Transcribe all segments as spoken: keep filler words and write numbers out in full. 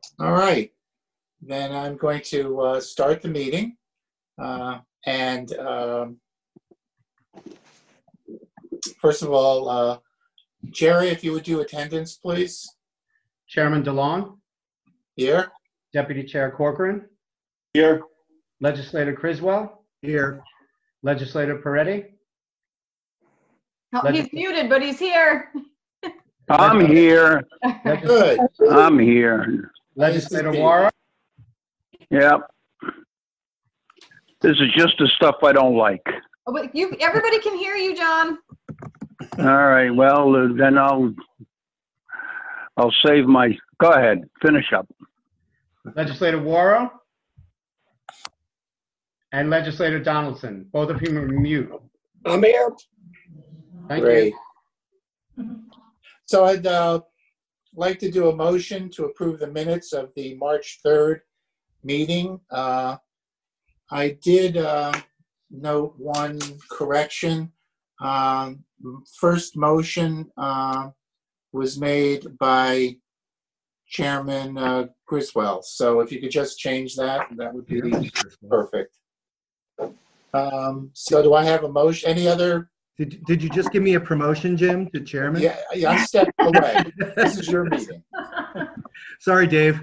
All right, then I'm going to uh, start the meeting. Uh, and um, first of all, uh, Jerry, if you would do attendance, please. Chairman DeLong, Here. Deputy Chair Corcoran, Here. Legislator Criswell, Here. Legislator Peretti. Oh, Legis- he's muted, but he's here. I'm here. Legis- Good. I'm here. Legislator Nice to see you. Wara, Yep. This is just the stuff I don't like. Oh, but you, everybody can hear you, John. All right. Well, uh, then I'll I'll save my. Go ahead. Finish up. Legislator Wara, and Legislator Donaldson. Both of whom are mute. I'm here. Thank Great. you. So I'd uh, like to do a motion to approve the minutes of the March third meeting. Uh, I did uh, note one correction. Um, First motion uh, was made by Chairman uh, Griswold. So if you could just change that, that would be perfect. Um, So do I have a motion? Any other? Did, did you just give me a promotion, Jim, to chairman? Yeah, yeah, I'm stepping away. This is your meeting. Sorry, Dave.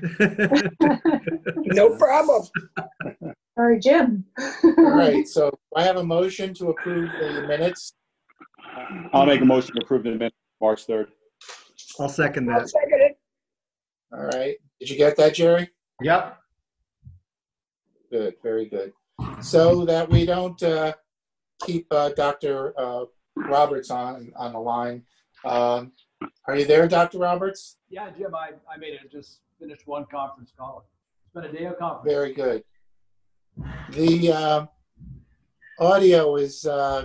No problem. Sorry, Jim. All right, so I have a motion to approve the minutes. I'll make a motion to approve the minutes, March third. I'll second I'll that. second it. All right, did you get that, Jerry? Yep. Good, very good. So that we don't uh, keep uh, Doctor uh, Roberts on, on the line. Um, Are you there, Doctor Roberts? Yeah, Jim, I, I made it. Just finished one conference call. It's been a day of conference. Very good. The uh, audio is uh,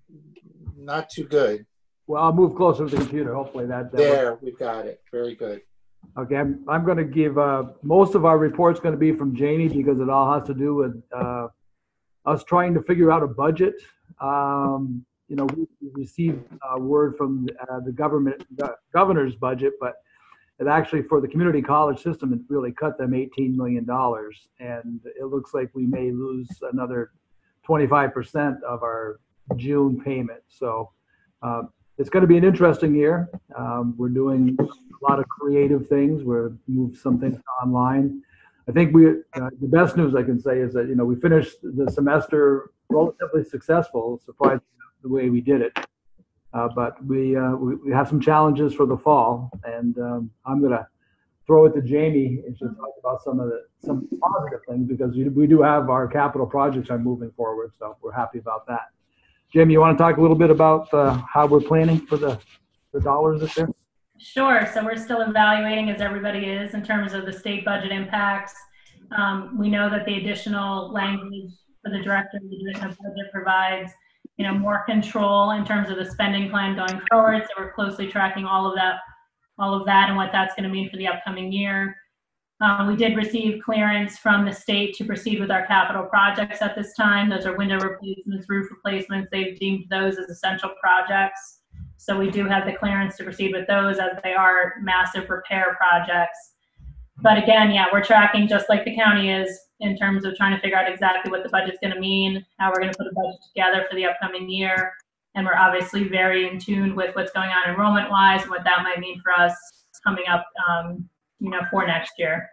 not too good. Well, I'll move closer to the computer. Hopefully that. that There, we've got it. Very good. Okay, I'm, I'm going to give, uh, most of our report's going to be from Jamie because it all has to do with uh, us trying to figure out a budget. Um, you know, we received uh, word from uh, the government, the governor's budget, but it actually, for the community college system, it really cut them eighteen million dollars. And it looks like we may lose another twenty-five percent of our June payment. So uh, it's going to be an interesting year. Um, we're doing a lot of creative things. We're moved some things online. I think we, uh, the best news I can say is that, you know, we finished the semester relatively successful, surprised the way we did it. Uh, but we, uh, we we have some challenges for the fall, and um, I'm going to throw it to Jamie and she'll talk about some of the some positive things because we, we do have our capital projects are moving forward, so we're happy about that. Jamie, you want to talk a little bit about uh, how we're planning for the the dollars this year? Sure. So we're still evaluating, as everybody is, in terms of the state budget impacts. Um, we know that the additional language for the director of the Division of Budget provides, you know, more control in terms of the spending plan going forward. So we're closely tracking all of that, all of that, and what that's going to mean for the upcoming year. Um, we did receive clearance from the state to proceed with our capital projects at this time. Those are window replacements, roof replacements. They've deemed those as essential projects. So we do have the clearance to proceed with those as they are massive repair projects. But again, yeah, we're tracking just like the county is in terms of trying to figure out exactly what the budget's going to mean, how we're going to put a budget together for the upcoming year. And we're obviously very in tune with what's going on enrollment-wise and what that might mean for us coming up, um, you know, for next year.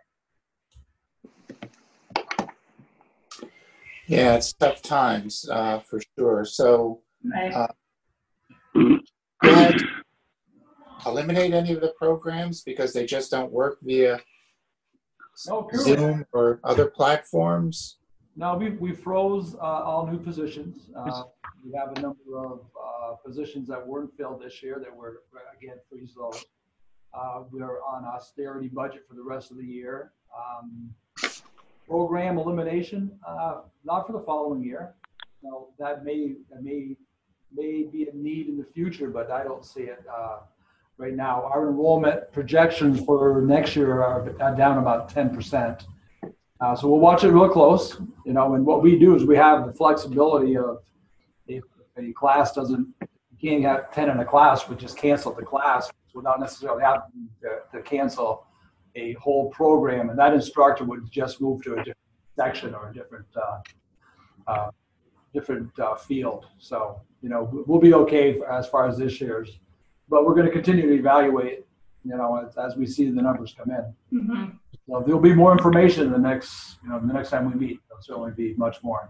Yeah, it's tough times uh, for sure. So, Right. uh, you had to eliminate any of the programs because they just don't work via No, truly. Zoom or other platforms? No, we, we froze uh, all new positions. Uh, we have a number of uh, positions that weren't filled this year that were, again, freeze those. Uh, we're on austerity budget for the rest of the year. Um, program elimination, uh, not for the following year. So that may, that may, may be a need in the future, but I don't see it uh, right now. Our enrollment projections for next year are down about ten percent. Uh, so we'll watch it real close, you know, and what we do is we have the flexibility of if a class doesn't, you can't have ten in a class, we just cancel the class without necessarily having to, to cancel a whole program, and that instructor would just move to a different section or a different uh, uh, different uh, field. So, you know, we'll be okay for, as far as this year's, but we're going to continue to evaluate, you know, as, as we see the numbers come in. Mhm. So there'll be more information the next, you know, the next time we meet. There'll certainly be much more.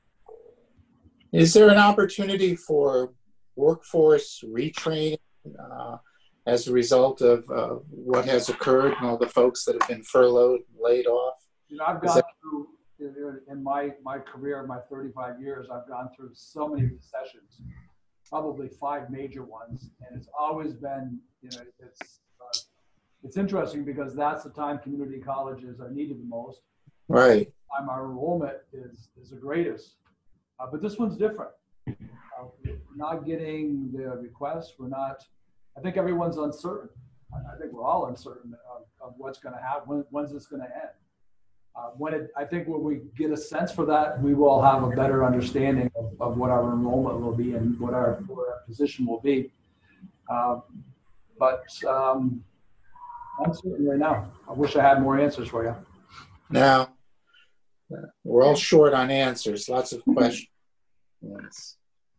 Is there an opportunity for workforce retraining uh, as a result of uh, what has occurred and all the folks that have been furloughed and laid off? You know, I've Is gone that- through, in my, my career, my thirty-five years, I've gone through so many recessions, probably five major ones. And it's always been, you know, it's, uh, it's interesting because that's the time community colleges are needed the most. Right. Time our enrollment is, is the greatest. Uh, but this one's different. Uh, we're not getting the requests. We're not, I think everyone's uncertain. I, I think we're all uncertain of, of what's going to happen. When, when's this going to end? Uh, when it, I think when we get a sense for that, we will have a better understanding of, of what our enrollment will be and what our, what our position will be. Uh, but um, uncertain right now. I wish I had more answers for you. Now, uh, we're all short on answers, lots of questions. Yes.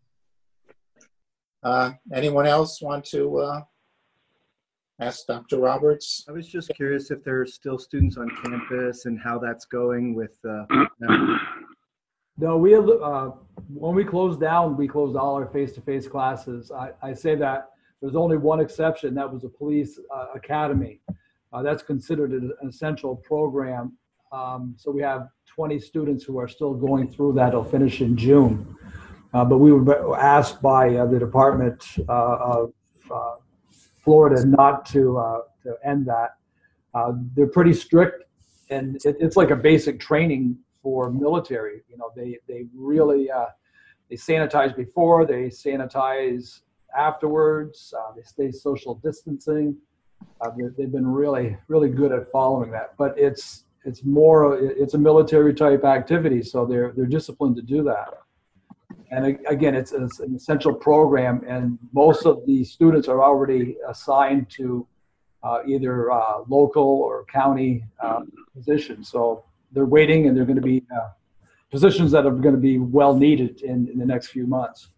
Uh, anyone else want to uh, ask Doctor Roberts? I was just curious if there are still students on campus and how that's going with, uh, No, we have, uh, when we closed down, we closed all our face-to-face classes. I, I say that there's only one exception. That was a police uh, academy. Uh, that's considered an essential program. Um, so we have twenty students who are still going through that. It'll finish in June. Uh, but we were asked by uh, the Department uh, of uh, Florida not to, uh, to end that. Uh, they're pretty strict, and it, it's like a basic training for military. You know, they they really uh, they sanitize before, they sanitize afterwards. Uh, they stay social distancing. Uh, they, they've been really really good at following that. But it's it's more it's a military type activity, so they're they're disciplined to do that. And again, it's, it's an essential program, and most of the students are already assigned to uh, either uh, local or county uh, positions. So they're waiting, and they're going to be uh, positions that are going to be well needed in, in the next few months.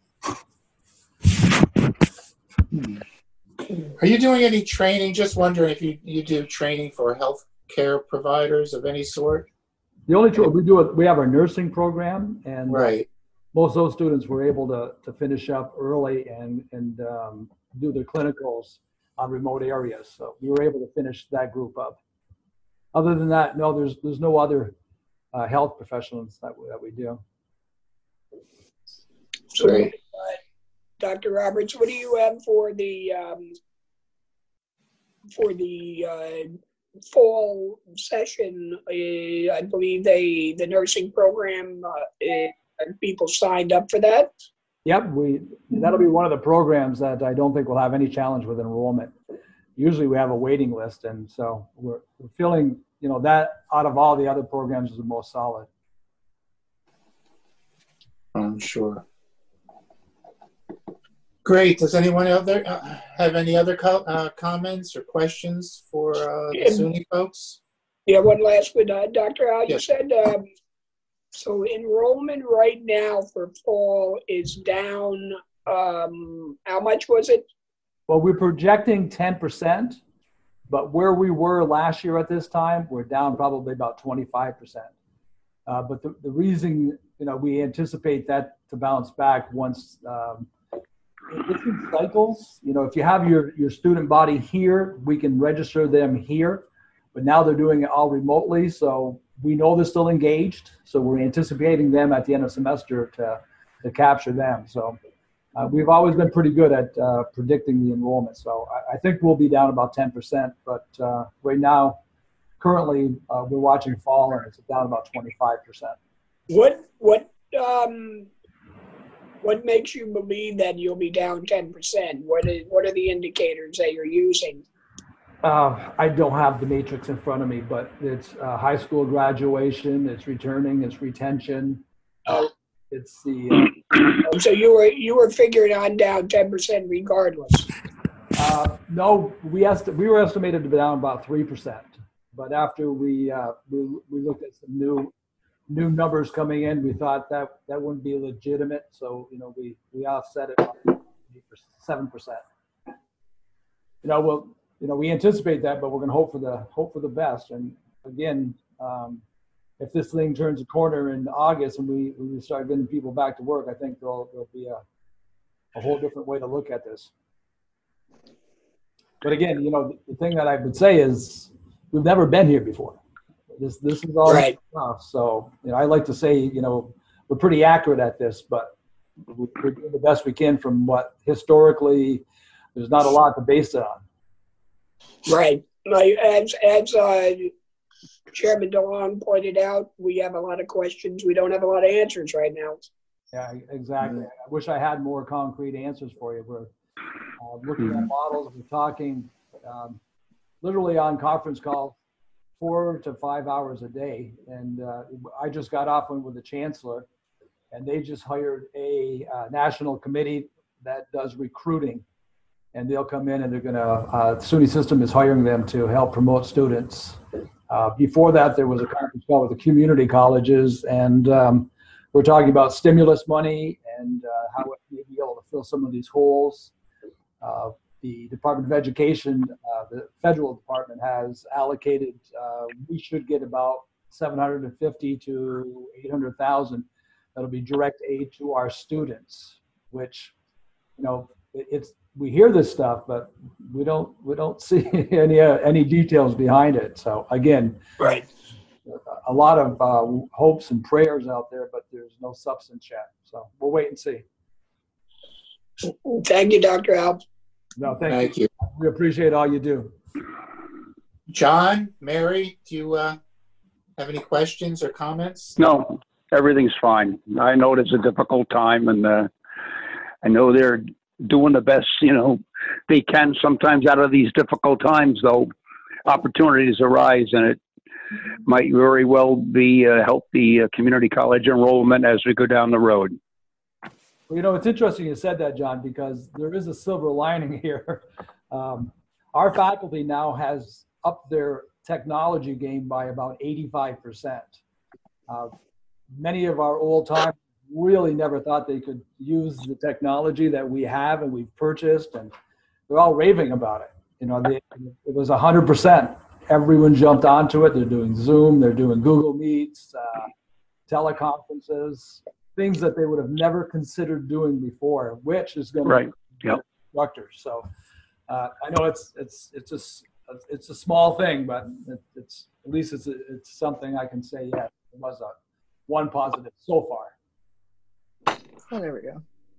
Are you doing any training? Just wondering if you, you do training for health care providers of any sort? The only two we do it, we have our nursing program, and Right. most of those students were able to, to finish up early and, and um, do their clinicals on remote areas. So we were able to finish that group up. Other than that, no, there's there's no other uh, health professionals that we, that we do. So, Great. uh, Doctor Roberts, what do you have for the um, for the uh, fall session? Uh, I believe they the nursing program. Uh, uh, people signed up for that. Yep, we that'll be one of the programs that I don't think will have any challenge with enrollment. Usually we have a waiting list, and so we're, we're feeling, you know, that out of all the other programs is the most solid. I'm sure. Great. Does anyone other uh, have any other co uh, comments or questions for uh, the Yeah. SUNY folks? Yeah, one last one, uh, Doctor Al, you Yes. said um, so enrollment right now for fall is down. Um, how much was it? Well, we're projecting ten percent, but where we were last year at this time, we're down probably about twenty-five percent. Uh, but the, the reason, you know, we anticipate that to bounce back once, um, it's in cycles. You know, if you have your, your student body here, we can register them here, but now they're doing it all remotely. So we know they're still engaged. So we're anticipating them at the end of semester to, to capture them. So uh, we've always been pretty good at uh, predicting the enrollment. So I, I think we'll be down about ten percent, but uh, right now, currently uh, we're watching fall and it's down about twenty-five percent. What what um what makes you believe that you'll be down ten percent? What is what are the indicators that you're using? Uh, I don't have the matrix in front of me, but it's uh, high school graduation, it's returning, it's retention, Oh. it's the uh, So you were you were figuring on down ten percent regardless. Uh, no, we est- we were estimated to be down about three percent. But after we, uh, we, we looked at some new, new numbers coming in, we thought that that wouldn't be legitimate. So, you know, we, we offset it by seven percent. You know, well, you know, we anticipate that, but we're going to hope for the, hope for the best. And again, um, if this thing turns a corner in August and we, we start getting people back to work, I think there'll, there'll be a, a whole different way to look at this. But again, you know, the thing that I would say is we've never been here before. This this is all Right. stuff. So, you know, I like to say, you know, we're pretty accurate at this, but we're doing the best we can from what historically there's not a lot to base it on. Right. Like, as as uh, Chairman DeLong pointed out, we have a lot of questions. We don't have a lot of answers right now. Yeah, exactly. I wish I had more concrete answers for you. We're uh, looking at models. We're talking um, literally on conference calls four to five hours a day. And uh, I just got off one with the chancellor, and they just hired a uh, national committee that does recruiting. And they'll come in and they're going to, uh, SUNY System is hiring them to help promote students. Uh, before that, there was a conference call with the community colleges, and um, we're talking about stimulus money and uh, how it may be able to fill some of these holes. Uh, the Department of Education, uh, the federal department, has allocated, uh, we should get about seven hundred fifty to eight hundred thousand. That'll be direct aid to our students, which, you know, it, it's, we hear this stuff, but we don't, we don't see any, uh, any details behind it. So again, Right. a lot of uh, hopes and prayers out there, but there's no substance yet. So we'll wait and see. Thank you, Doctor Al. No, thank, Thank you. you. We appreciate all you do. John, Mary, do you uh, have any questions or comments? No, everything's fine. I know it's a difficult time, and uh, I know they're doing the best, you know, they can sometimes out of these difficult times, though opportunities arise, and it might very well be uh, help the uh, community college enrollment as we go down the road. Well, you know, it's interesting you said that, John, because there is a silver lining here. Um, our faculty now has upped their technology game by about eighty-five percent. Uh, many of our old time really never thought they could use the technology that we have and we've purchased, and they're all raving about it. You know, they, it was one hundred percent. Everyone jumped onto it. They're doing Zoom, they're doing Google Meets, uh, teleconferences, things that they would have never considered doing before, which is going to Right. be Yep. instructors. So uh, I know it's it's it's a it's a small thing, but it, it's at least it's a, it's something I can say. Yeah, it was a one positive so far. Oh, there we go.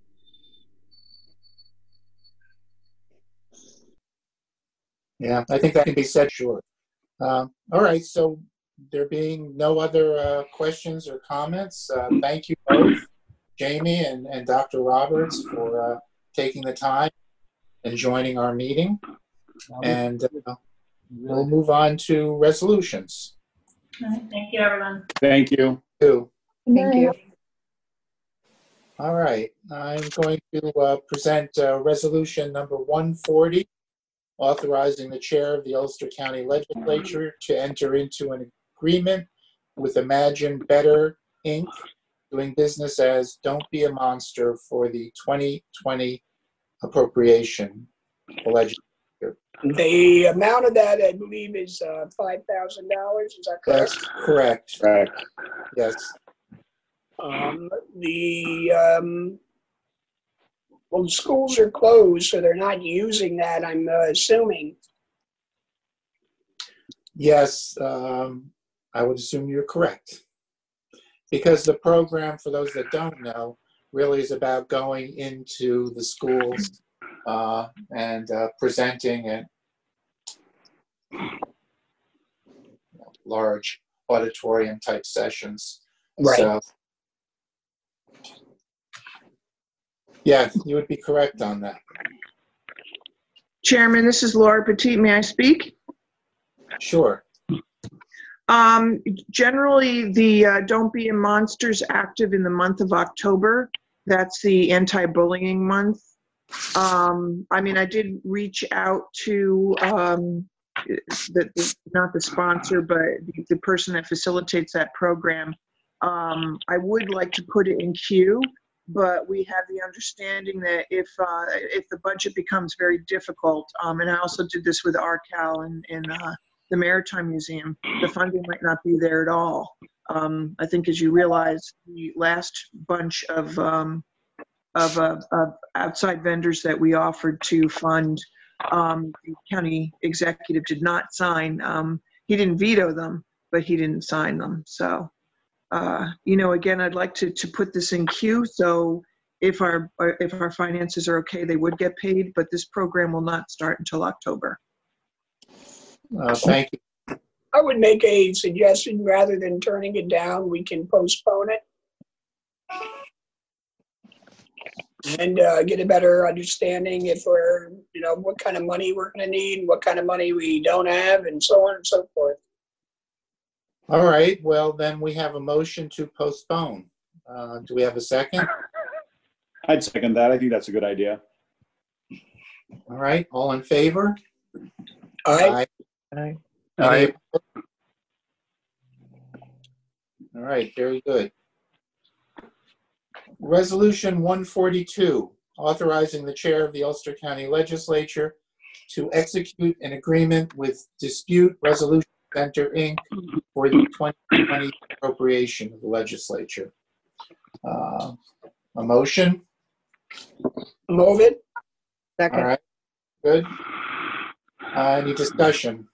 Yeah, I think that can be said, sure. Um, all right, so there being no other uh, questions or comments, uh, thank you both, Jamie and, and Doctor Roberts, for uh, taking the time and joining our meeting. Now, we And uh, we'll really, move on to resolutions. All right, thank you, everyone. Thank you. Two. Thank you. All right, I'm going to uh, present uh, resolution number one forty, authorizing the chair of the Ulster County Legislature to enter into an agreement with Imagine Better, Incorporated, doing business as Don't Be a Monster for the twenty twenty appropriation. Alleged. The amount of that, I believe, is uh, five thousand dollars. Is that correct? That's correct. Right. Yes. Um, the, um, well, the schools are closed, so they're not using that, I'm uh, assuming. Yes, um, I would assume you're correct. Because the program, for those that don't know, really is about going into the schools uh, and uh, presenting at you know, large auditorium type sessions. Right. So, yeah, you would be correct on that. Chairman, this is Laura Petit. May I speak? Sure. Um, generally, the uh, Don't Be a Monster's active in the month of October. That's the anti-bullying month. Um, I mean, I did reach out to um, the, the not the sponsor, but the, the person that facilitates that program. Um, I would like to put it in queue, but we have the understanding that if uh, if the budget becomes very difficult, um, and I also did this with R C A L and, and uh, the Maritime Museum, the funding might not be there at all. Um, I think, as you realize, the last bunch of um, of, uh, of outside vendors that we offered to fund, um, the county executive did not sign. Um, he didn't veto them, but he didn't sign them. So, uh, you know, again, I'd like to to put this in queue. So if our if our finances are okay, they would get paid. But this program will not start until October. Uh, thank you. I would make a suggestion, rather than turning it down, we can postpone it and uh, get a better understanding if we're, you know, what kind of money we're going to need, what kind of money we don't have, and so on and so forth. All right, well, then we have a motion to postpone. Uh, do we have a second? I'd second that. I think that's a good idea. All right, all in favor? All right. Aye. Aye. Any opposed? All right, very good. Resolution one forty-two, authorizing the chair of the Ulster County Legislature to execute an agreement with Dispute Resolution Center, Incorporated for the twenty twenty appropriation of the legislature. Uh, A motion? Move it. All right, good. Uh, Any discussion?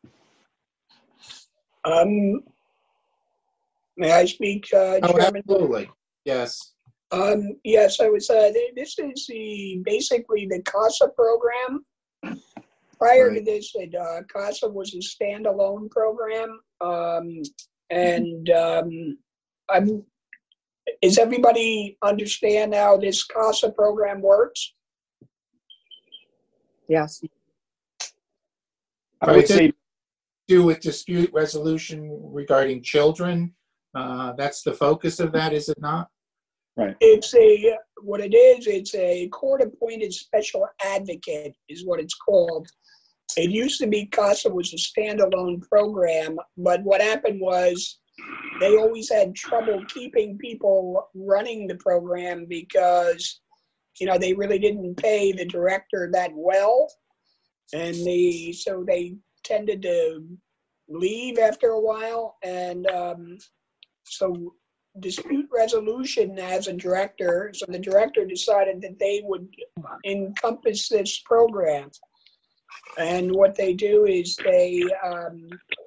Um, may I speak, uh, Oh, Chairman? absolutely, yes. Um, yes, I was, uh, th- this is the, basically the CASA program. Prior to Right. this, it, uh, CASA was a standalone program. Um, and, um, I'm, is everybody understand how this CASA program works? Yes. I would say, Do with dispute resolution regarding children. Uh, That's the focus of that, is it not? It's a, what it is, it's a court-appointed special advocate is what it's called. It used to be CASA was a standalone program, but what happened was they always had trouble keeping people running the program because, you know, they really didn't pay the director that well. And the, so they tended to leave after a while. And um, so dispute resolution as a director, so the director decided that they would encompass this program. And what they do is they um,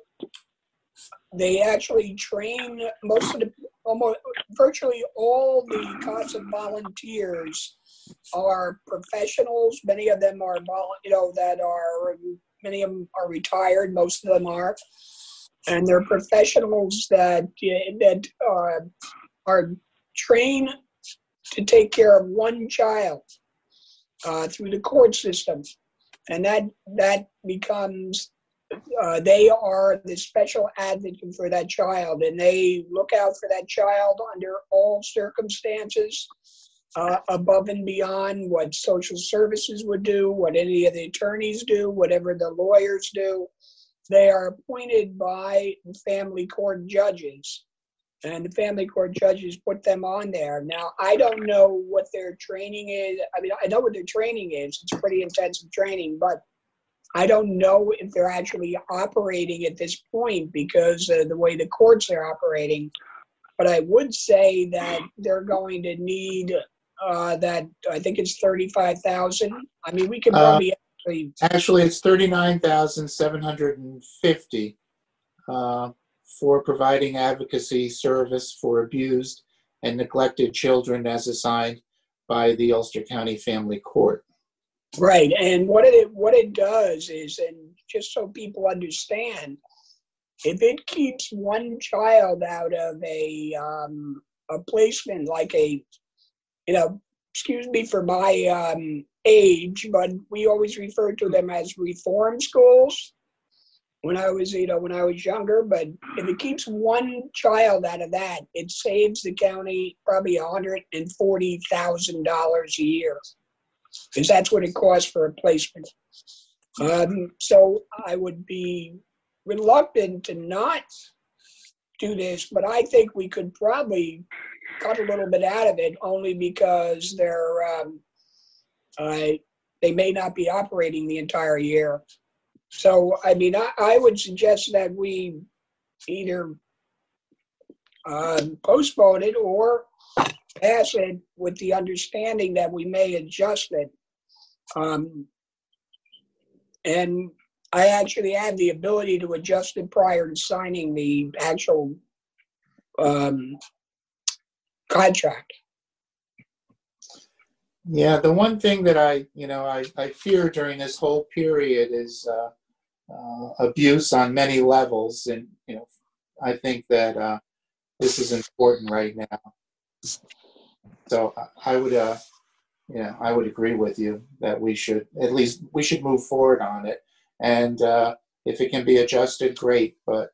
they actually train most of the, almost virtually all the CASA volunteers are professionals. Many of them are, you know, that are, many of them are retired, most of them are. And they're professionals that, that uh, are trained to take care of one child uh, through the court system. And that, that becomes, uh, they are the special advocate for that child, and they look out for that child under all circumstances, uh, above and beyond what social services would do, what any of the attorneys do, whatever the lawyers do. They are appointed by the family court judges, and the family court judges put them on there. Now, I don't know what their training is. I mean, I know what their training is. It's pretty intensive training, but I don't know if they're actually operating at this point because of the way the courts are operating. But I would say that they're going to need uh, that, I think it's thirty-five thousand. I mean, we can probably uh, actually, it's thirty-nine thousand seven hundred fifty uh, for providing advocacy service for abused and neglected children as assigned by the Ulster County Family Court. Right, and what it what it does is, and just so people understand, if it keeps one child out of a um, a placement like a, you know, excuse me for my um, age, but we always refer to them as reform schools when I was, you know, when I was younger. But if it keeps one child out of that, it saves the county probably one hundred forty thousand dollars a year. because that's what it costs for a placement. Um, so I would be reluctant to not do this, but I think we could probably cut a little bit out of it only because they're, um, uh, they may not be operating the entire year. So, I mean, I, I would suggest that we either um, postpone it or pass it with the understanding that we may adjust it. Um, and I actually have the ability to adjust it prior to signing the actual um, contract. Yeah, the one thing that I, you know, I, I fear during this whole period is uh, uh, abuse on many levels. And, you know, I think that uh, this is important right now. So I, I would, uh, yeah, I would agree with you that we should, at least we should move forward on it. And uh, if it can be adjusted, great, but.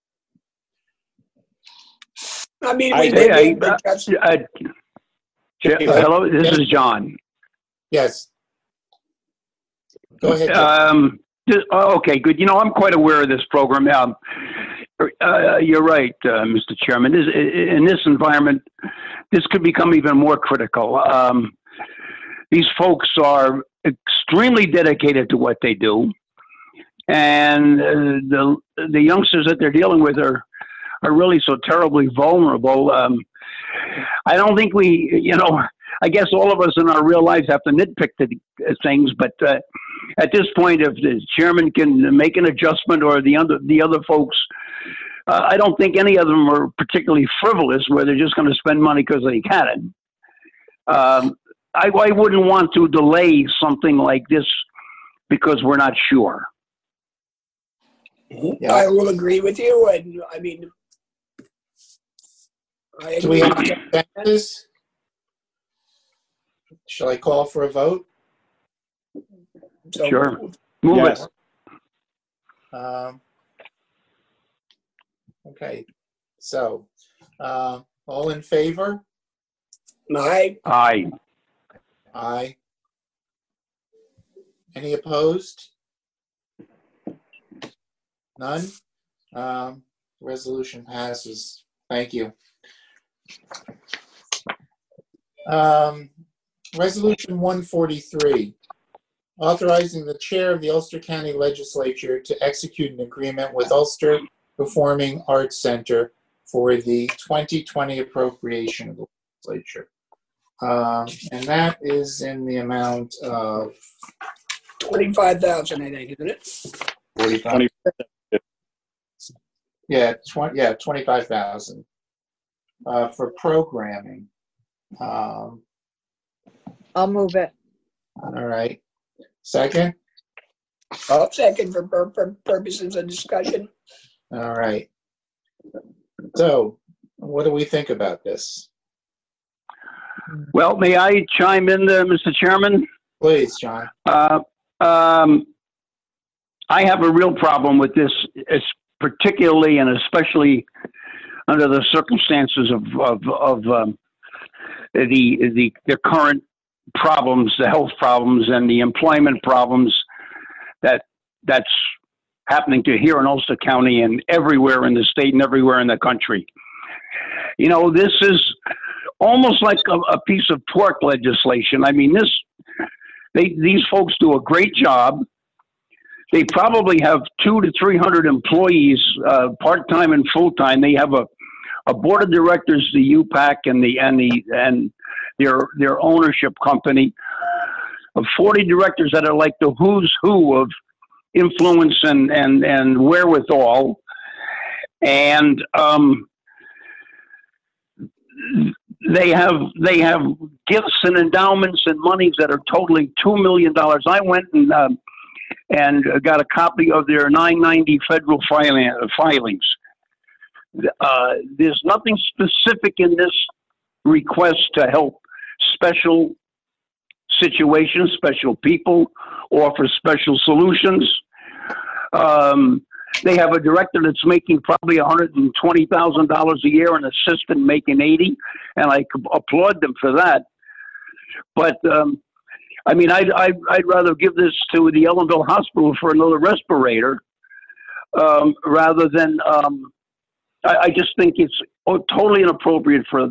I mean, I, we may I, be able to adjust it. I, I, hello, this is John. Yes. Go ahead, John. Um, th- oh, okay, good. You know, I'm quite aware of this program. Um, uh, you're right, uh, Mister Chairman. This, in this environment, this could become even more critical. Um, these folks are extremely dedicated to what they do, and uh, the the youngsters that they're dealing with are are really so terribly vulnerable. Um, I don't think we, you know, I guess all of us in our real lives have to nitpick the things, but uh, at this point, if the chairman can make an adjustment or the other the other folks, uh, I don't think any of them are particularly frivolous where they're just going to spend money because they can. Um, I, I wouldn't want to delay something like this because we're not sure. Yeah. I will agree with you, and I mean, I Do we agree. have consensus? Shall I call for a vote? So, Sure. Move Yes. it. Um, okay, so, uh, all in favor? I, Aye. Aye. Any opposed? None? Um, resolution passes. Thank you. Um, Resolution one forty-three, authorizing the chair of the Ulster County Legislature to execute an agreement with Ulster Performing Arts Center for the twenty twenty appropriation of the legislature. Um, and that is in the amount of twenty-five thousand, I think, isn't it? forty-five. Twenty. Yeah, twenty. Yeah, twenty-five thousand uh, for programming. Um, I'll move it. all right. Second. I'll second for pur- for purposes of discussion. All right. So, what do we think about this? Well, may I chime in there, Mister Chairman? Please, John. Uh, um, I have a real problem with this, it's particularly and especially under the circumstances of of, of um, the the the current problems, the health problems, and the employment problems that that's happening to here in Ulster County and everywhere in the state and everywhere in the country. You know, this is almost like a, a piece of pork legislation. I mean, this they these folks do a great job. They probably have two to three hundred employees, uh, part time and full time. They have a, a board of directors, the U PAC, and the and the and their their ownership company of forty directors that are like the who's who of influence and and and wherewithal, and um, they have they have gifts and endowments and monies that are totaling two million dollars. I went and. Um, and got a copy of their nine ninety federal filing, filings. Uh, there's nothing specific in this request to help special situations, special people, or for special solutions. Um, they have a director that's making probably one hundred twenty thousand dollars a year, an assistant making eighty, and I applaud them for that. But um, I mean, I'd, I'd, I'd rather give this to the Ellenville Hospital for another respirator um, rather than, um, I, I just think it's totally inappropriate for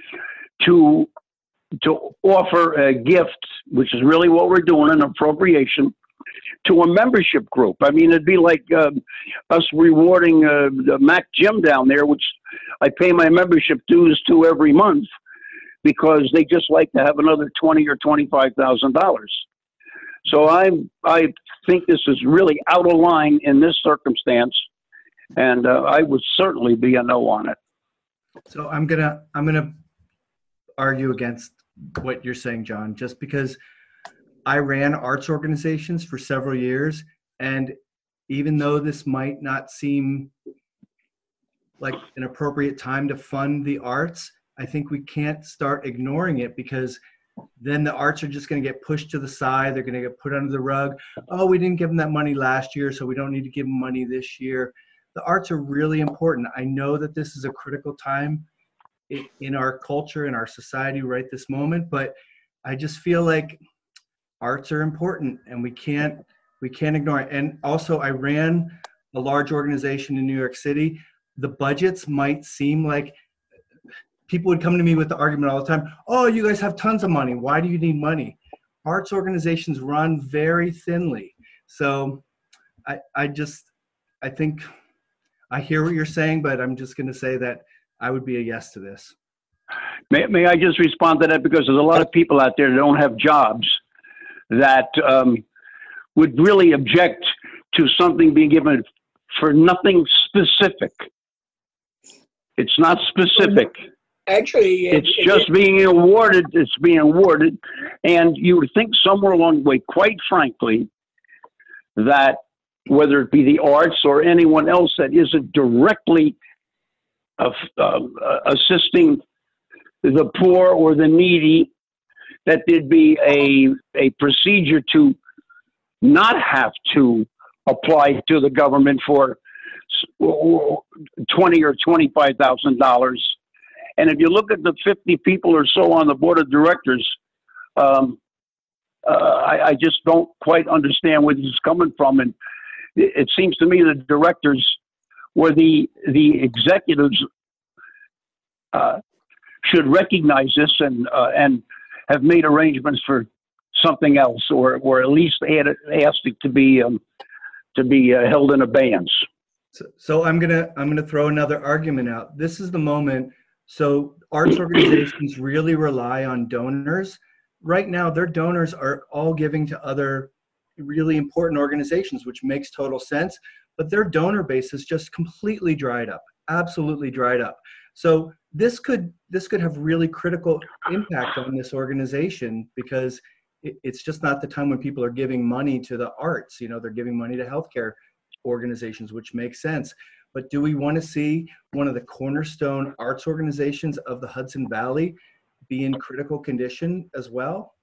to to offer a gift, which is really what we're doing, an appropriation, to a membership group. I mean, it'd be like uh, us rewarding uh, the Mac Gym down there, which I pay my membership dues to every month, because they just like to have another twenty or twenty-five thousand dollars. So I I think this is really out of line in this circumstance, and uh, I would certainly be a no on it. So I'm gonna I'm gonna argue against what you're saying, John, just because I ran arts organizations for several years, and even though this might not seem like an appropriate time to fund the arts, I think we can't start ignoring it, because then the arts are just going to get pushed to the side. They're going to get put under the rug. Oh, we didn't give them that money last year, so we don't need to give them money this year. The arts are really important. I know that this is a critical time in our culture, in our society right this moment, but I just feel like arts are important, and we can't we can't ignore it. And also, I ran a large organization in New York City. The budgets might seem like, people would come to me with the argument all the time, oh, you guys have tons of money. Why do you need money? Arts organizations run very thinly. So I, I just, I think, I hear what you're saying, but I'm just going to say that I would be a yes to this. May, may I just respond to that? Because there's a lot of people out there that don't have jobs that um, would really object to something being given for nothing specific. It's not specific. Actually, it, it's just it, being awarded. It's being awarded. And you would think somewhere along the way, quite frankly, that whether it be the arts or anyone else that isn't directly uh, uh, assisting the poor or the needy, that there'd be a, a procedure to not have to apply to the government for twenty or twenty-five thousand dollars. And if you look at the fifty people or so on the board of directors, um, uh, I, I just don't quite understand where this is coming from. And it, it seems to me the directors or the the executives uh, should recognize this and uh, and have made arrangements for something else, or or at least add, asked it to be um, to be uh, held in abeyance. So, so I'm gonna I'm gonna throw another argument out. This is the moment. So arts organizations really rely on donors. Right now, their donors are all giving to other really important organizations, which makes total sense. But their donor base is just completely dried up, absolutely dried up. So this could this could have really critical impact on this organization, because it, it's just not the time when people are giving money to the arts. You know, they're giving money to healthcare organizations, which makes sense. But do we want to see one of the cornerstone arts organizations of the Hudson Valley be in critical condition as well?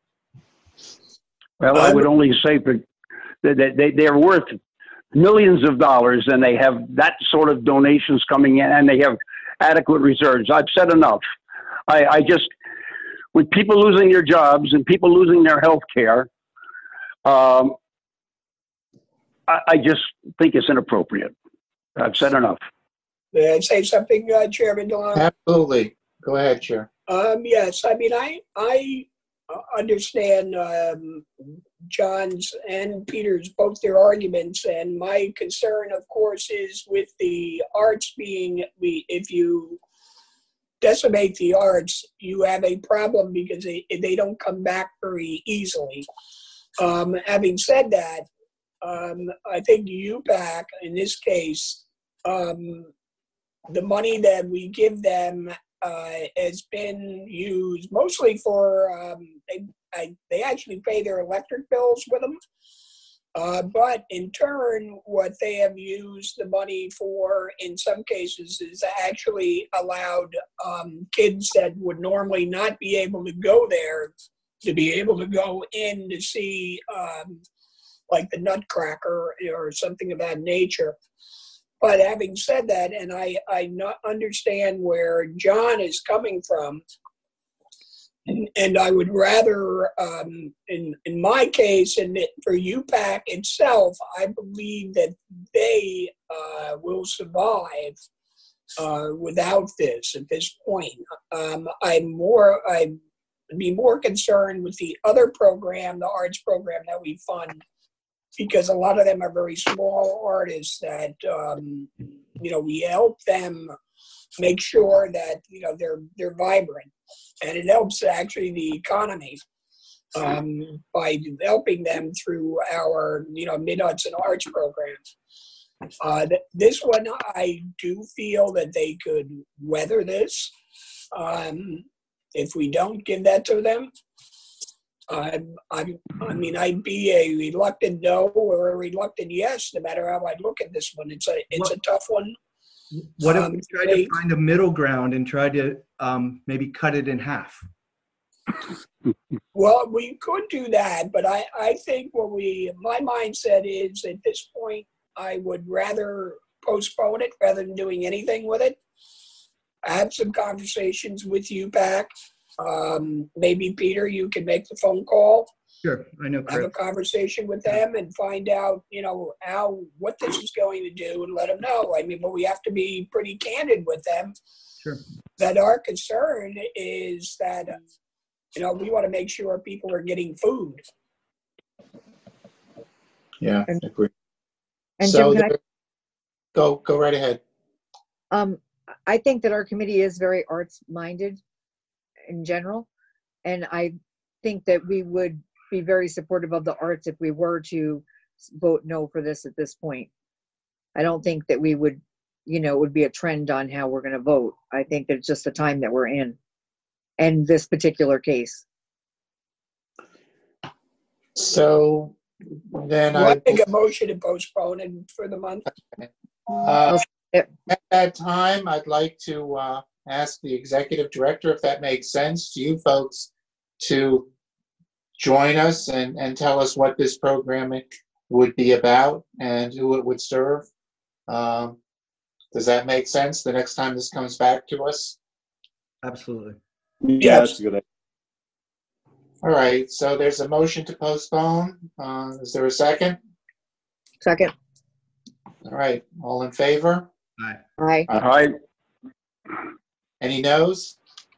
Well, I would only say that they, they, they're worth millions of dollars, and they have that sort of donations coming in, and they have adequate reserves. I've said enough. I, I just, with people losing their jobs and people losing their health care, um, I, I just think it's inappropriate. I've said enough. May I say something, uh, Chairman Delano? Absolutely. Go ahead, Chair. Um, yes, I mean, I I understand um, John's and Peter's, both their arguments, and my concern, of course, is with the arts being, we if you decimate the arts, you have a problem, because they, they don't come back very easily. Um, having said that, um, I think U PAC, in this case, um, the money that we give them uh, has been used mostly for, um, they, I, they actually pay their electric bills with them. Uh, but in turn, what they have used the money for in some cases is actually allowed um, kids that would normally not be able to go there to be able to go in to see um, like the Nutcracker or something of that nature. But having said that, and I, I not understand where John is coming from, And, and I would rather, um, in in my case, and it- for U PAC itself, I believe that they uh, will survive uh, without this at this point. Um, I'm more, I'd be more concerned with the other program, the arts program that we fund, because a lot of them are very small artists that, um, you know, we help them make sure that, you know, they're they're vibrant. And it helps actually the economy um, by helping them through our, you know, Mid-Hudson Arts programs. Uh, th- this one, I do feel that they could weather this. Um, if we don't give that to them, I, I, I mean, I'd be a reluctant no or a reluctant yes, no matter how I look at this one. It's a, it's a tough one. What if Um, we try they- to find a middle ground and try to um, maybe cut it in half? Well, we could do that, but I, I think what we, my mindset is at this point, I would rather postpone it rather than doing anything with it. I have some conversations with U PAC. Um, maybe Peter, you can make the phone call, Sure, I know have a Chris. conversation with them and find out, you know, how, what this is going to do and let them know. I mean, but we have to be pretty candid with them. Sure. That our concern is that, you know, we want to make sure people are getting food. Yeah, And- agree. And So Jim, can I, there- go, go right ahead. um, I think that our committee is very arts-minded in general. And I think that we would be very supportive of the arts if we were to vote no for this at this point. I don't think that we would, you know, it would be a trend on how we're going to vote. I think that it's just the time that we're in, and this particular case. So then Well, I I, make a motion to postpone it for the month. uh, Yep. at that time, I'd like to uh, ask the executive director if that makes sense to you folks to join us and, and tell us what this program would be about and who it would serve. Um, does that make sense the next time this comes back to us? Absolutely. Yeah, that's a good idea. All right, so there's a motion to postpone. Uh, is there a second? Second. All right, all in favor? Aye. Aye. All right. Any noes?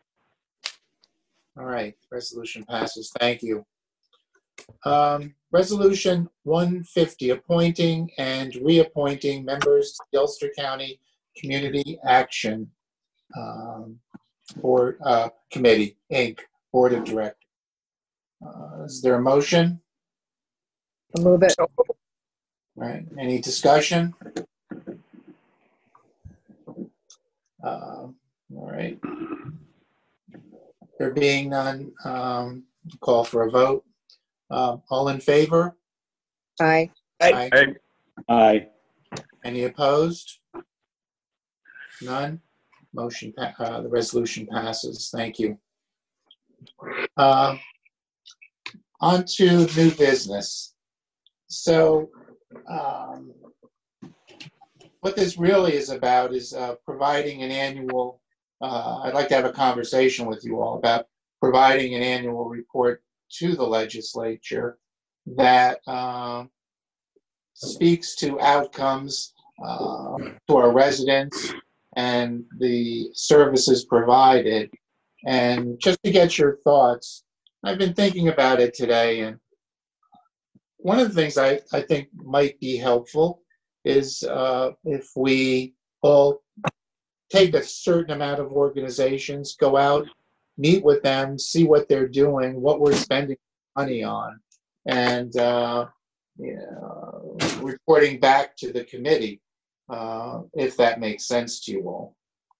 All right, resolution passes. Thank you. Um, Resolution one fifty, appointing and reappointing members to the Ulster County Community Action um, Board uh, Committee, Incorporated. Board of Directors. Uh, Is there a motion? I'll move it. So, All right, any discussion? Uh, All right. There being none, um, call for a vote. Uh, All in favor? Aye. Aye. Hey, Aye. Any opposed? None? Motion, pa- uh, the resolution passes. Thank you. Uh, On to new business. So, um, what this really is about is uh, providing an annual, uh, I'd like to have a conversation with you all about providing an annual report to the legislature that uh, speaks to outcomes uh, to our residents and the services provided. And just to get your thoughts, I've been thinking about it today, and one of the things I, I think might be helpful is uh, if we all take a certain amount of organizations, go out, meet with them, see what they're doing, what we're spending money on, and uh, you know, reporting back to the committee, uh, if that makes sense to you all.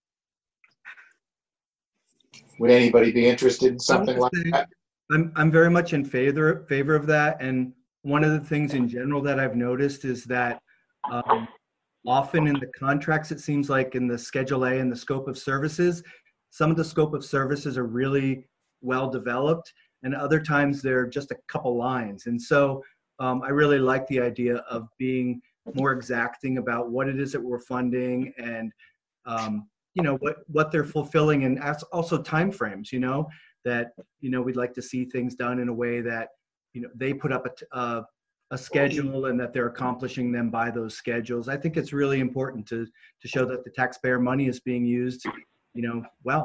Would anybody be interested in something like that? I'm, I'm very much in favor, favor of that. And one of the things in general that I've noticed is that um, often in the contracts, it seems like in the Schedule A and the scope of services, some of the scope of services are really well developed, and other times they're just a couple lines. And so um, I really like the idea of being more exacting about what it is that we're funding and um, you know, what, what they're fulfilling, and as also timeframes, you know. that, you know, we'd like to see things done in a way that, you know, they put up a, t- a, a schedule and that they're accomplishing them by those schedules. I think it's really important to, to show that the taxpayer money is being used, you know, well.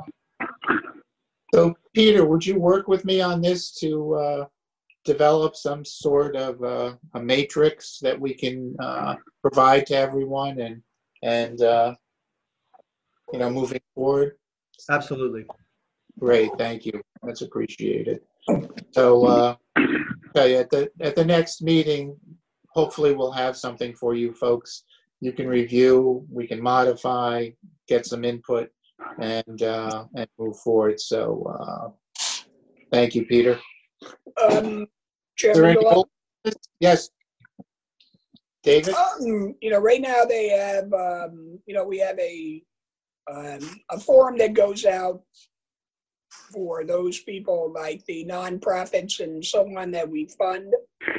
So Peter, would you work with me on this to uh, develop some sort of uh, a matrix that we can uh, provide to everyone and, and uh, you know, moving forward? Absolutely. Great, thank you. That's appreciated. So uh, okay, at the at the next meeting, hopefully we'll have something for you folks. You can review, we can modify, get some input, and uh, and move forward. So uh, thank you, Peter. Um, Is there Chairman, any old business? Yes, David. um, you know, right now they have, um, you know, we have a um, a form that goes out for those people like the nonprofits and so on that we fund.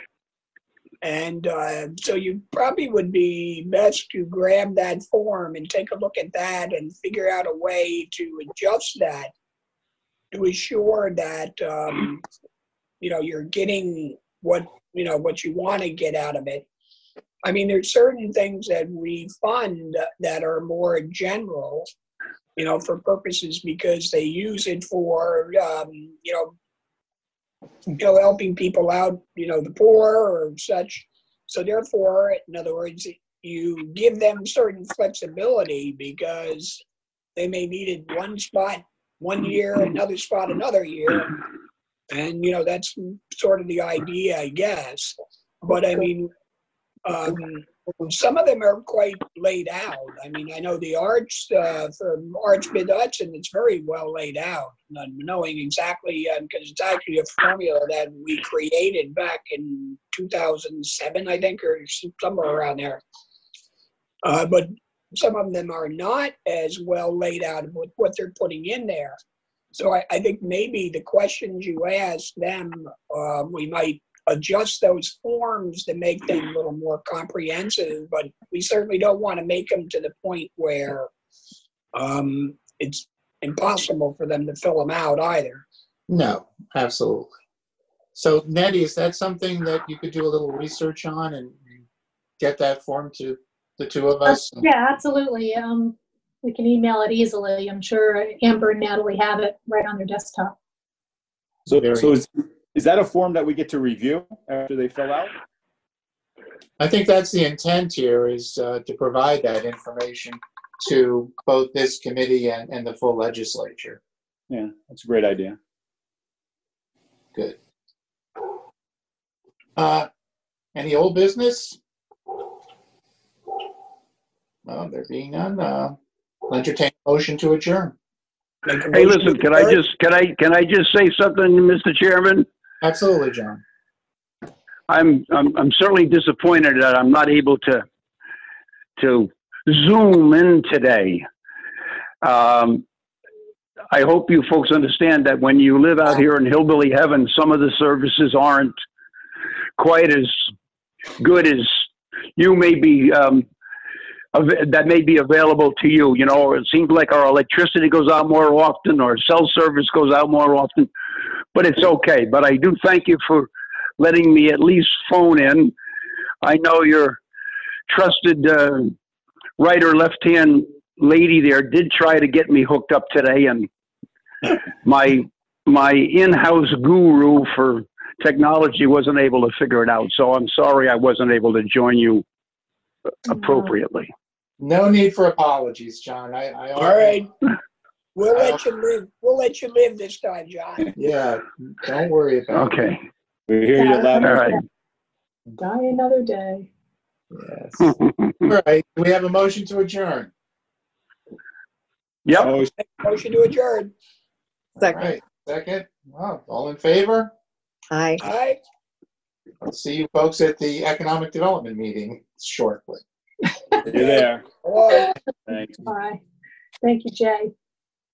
And uh, so you probably would be best to grab that form and take a look at that and figure out a way to adjust that to assure that, um, you know, you're getting what, you know, what you want to get out of it. I mean, there's certain things that we fund that are more general, you know, for purposes because they use it for, um, you know, you know, helping people out, you know, the poor or such. So therefore, in other words, you give them certain flexibility because they may need it one spot one year, another spot another year. And, you know, that's sort of the idea, I guess. But I mean, um, some of them are quite laid out. I mean, I know the arts, uh, for Arts Mid Hudson, it's very well laid out, not knowing exactly, because uh, it's actually a formula that we created back in two thousand seven, I think, or somewhere around there. Uh, but some of them are not as well laid out with what they're putting in there. So I, I think maybe the questions you ask them, uh, we might adjust those forms to make them a little more comprehensive, but we certainly don't want to make them to the point where um, it's impossible for them to fill them out either. No, absolutely. So Nettie, is that something that you could do a little research on and get that form to the two of us? Uh, yeah, absolutely. Um, we can email it easily. I'm sure Amber and Natalie have it right on their desktop. So, so is, is that a form that we get to review after they fill out? I think that's the intent here, is uh, to provide that information to both this committee and, and the full legislature. Yeah, that's a great idea. Good. Uh, any old business? Well, there being none, uh, I'll entertain a motion to adjourn. Hey, listen, can I just, can I, can I just say something, Mister Chairman? Absolutely, John. I'm, I'm, I'm certainly disappointed that I'm not able to, to Zoom in today. Um, I hope you folks understand that when you live out here in hillbilly heaven, some of the services aren't quite as good as you may be, um, that may be available to you. You know, it seems like our electricity goes out more often, our cell service goes out more often, but it's okay. But I do thank you for letting me at least phone in. I know your trusted uh, right or left-hand lady there did try to get me hooked up today, and my my in-house guru for technology wasn't able to figure it out. So I'm sorry I wasn't able to join you appropriately. No need for apologies, John. I, I All right. We'll let you live. We'll let you live this time, John. Yeah, don't worry about okay. it. We hear you loud. All right. Die another day. Yes. All right. We have a motion to adjourn. Yep. Oh, Motion to adjourn. All Second. right. Second. Well, all in favor? Aye. All right. I'll see you folks at the economic development meeting shortly. you're there. All right. Thanks. Bye. Thank you, Jay.